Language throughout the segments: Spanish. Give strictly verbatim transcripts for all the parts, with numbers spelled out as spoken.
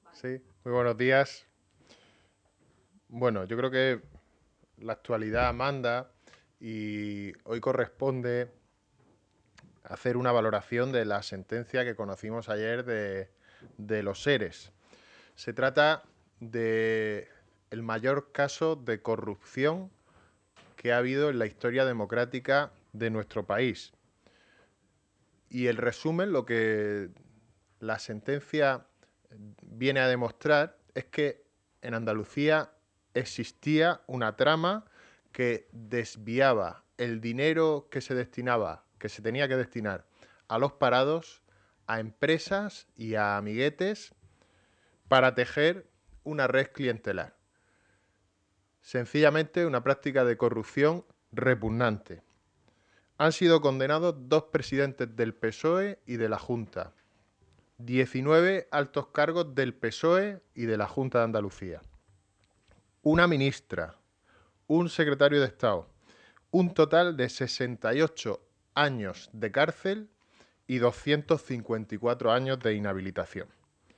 Sí, muy buenos días. Bueno, yo creo que la actualidad manda y hoy corresponde hacer una valoración de la sentencia que conocimos ayer de, de los seres. Se trata de el mayor caso de corrupción que ha habido en la historia democrática de nuestro país. Y el resumen, lo que la sentencia viene a demostrar es que en Andalucía existía una trama que desviaba el dinero que se destinaba, que se tenía que destinar a los parados, a empresas y a amiguetes para tejer una red clientelar. Sencillamente una práctica de corrupción repugnante. Han sido condenados dos presidentes del P S O E y de la Junta, diecinueve altos cargos del P S O E y de la Junta de Andalucía, una ministra, un secretario de Estado, un total de sesenta y ocho años de cárcel y doscientos cincuenta y cuatro años de inhabilitación.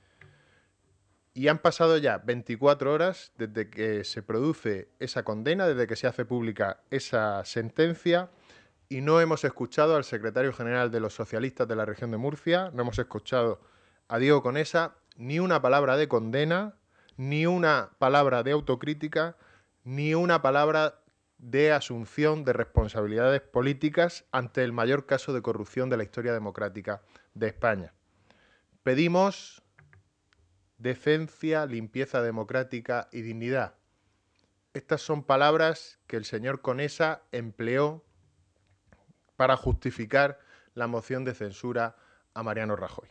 Y han pasado ya veinticuatro horas desde que se produce esa condena, desde que se hace pública esa sentencia, y no hemos escuchado al secretario general de los socialistas de la región de Murcia, no hemos escuchado a Diego Conesa ni una palabra de condena, ni una palabra de autocrítica, ni una palabra de asunción de responsabilidades políticas ante el mayor caso de corrupción de la historia democrática de España. Pedimos decencia, limpieza democrática y dignidad. Estas son palabras que el señor Conesa empleó para justificar la moción de censura a Mariano Rajoy.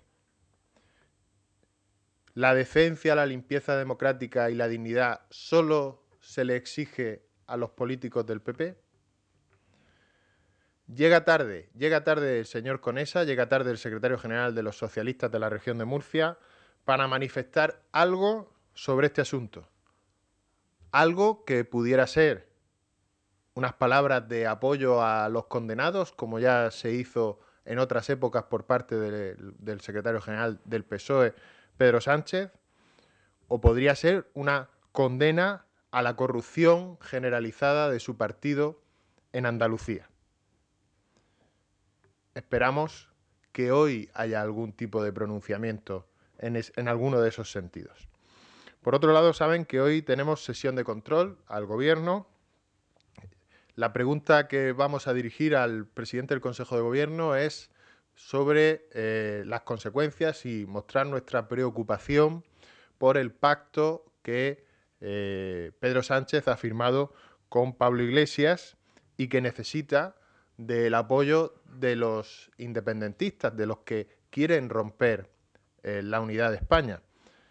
La decencia, la limpieza democrática y la dignidad solo se le exige a los políticos del P P. Llega tarde, llega tarde el señor Conesa, llega tarde el secretario general de los socialistas de la región de Murcia para manifestar algo sobre este asunto. Algo que pudiera ser unas palabras de apoyo a los condenados, como ya se hizo en otras épocas por parte de, del secretario general del P S O E, Pedro Sánchez, o podría ser una condena a la corrupción generalizada de su partido en Andalucía. Esperamos que hoy haya algún tipo de pronunciamiento en, es, en alguno de esos sentidos. Por otro lado, saben que hoy tenemos sesión de control al Gobierno. La pregunta que vamos a dirigir al presidente del Consejo de Gobierno es sobre eh, las consecuencias y mostrar nuestra preocupación por el pacto que eh, Pedro Sánchez ha firmado con Pablo Iglesias y que necesita del apoyo de los independentistas, de los que quieren romper eh, la unidad de España.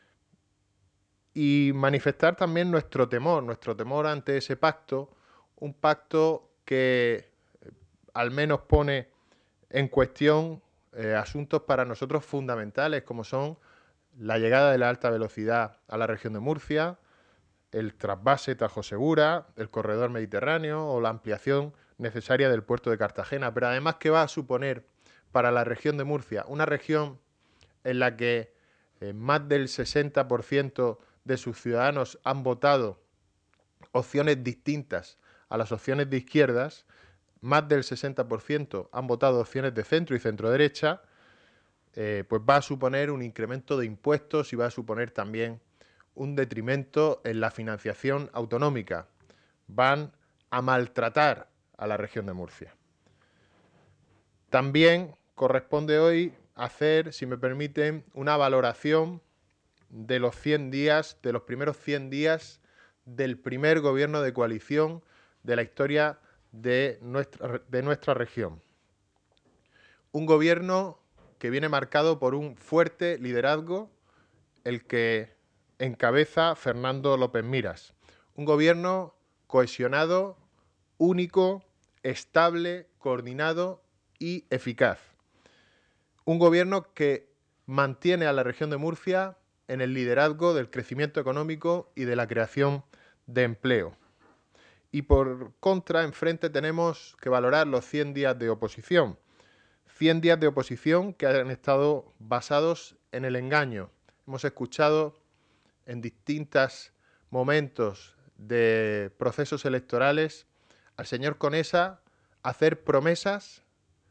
Y manifestar también nuestro temor, nuestro temor ante ese pacto, un pacto que eh, al menos pone en cuestión eh, asuntos para nosotros fundamentales, como son la llegada de la alta velocidad a la región de Murcia, el trasvase Tajo Segura, el corredor mediterráneo o la ampliación necesaria del puerto de Cartagena, pero además que va a suponer para la región de Murcia, una región en la que eh, más del sesenta por ciento de sus ciudadanos han votado opciones distintas a las opciones de izquierdas, más del sesenta por ciento han votado opciones de centro y centro-derecha, eh, pues va a suponer un incremento de impuestos y va a suponer también un detrimento en la financiación autonómica. Van a maltratar a la región de Murcia. También corresponde hoy hacer, si me permiten, una valoración de los cien días, de los primeros cien días del primer gobierno de coalición de la historia de nuestra, de nuestra región. Un gobierno que viene marcado por un fuerte liderazgo, el que encabeza Fernando López Miras. Un gobierno cohesionado, único, estable, coordinado y eficaz. Un gobierno que mantiene a la región de Murcia en el liderazgo del crecimiento económico y de la creación de empleo. Y por contra, enfrente tenemos que valorar los cien días de oposición. cien días de oposición que han estado basados en el engaño. Hemos escuchado en distintos momentos de procesos electorales al señor Conesa hacer promesas,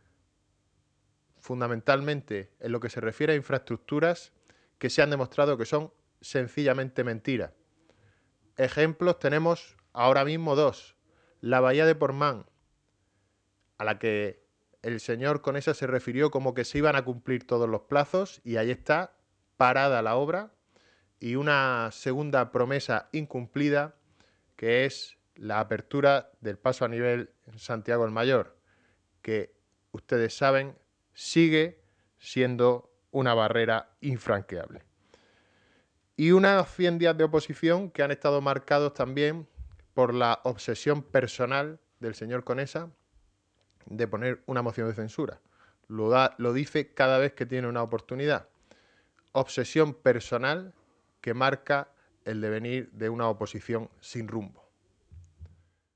fundamentalmente en lo que se refiere a infraestructuras, que se han demostrado que son sencillamente mentiras. Ejemplos tenemos ahora mismo dos. La bahía de Portmán, a la que el señor Conesa se refirió como que se iban a cumplir todos los plazos, y ahí está, parada la obra. Y una segunda promesa incumplida, que es la apertura del paso a nivel en Santiago el Mayor, que ustedes saben sigue siendo una barrera infranqueable. Y unos cien días de oposición que han estado marcados también por la obsesión personal del señor Conesa de poner una moción de censura. Lo, da, lo dice cada vez que tiene una oportunidad. Obsesión personal que marca el devenir de una oposición sin rumbo.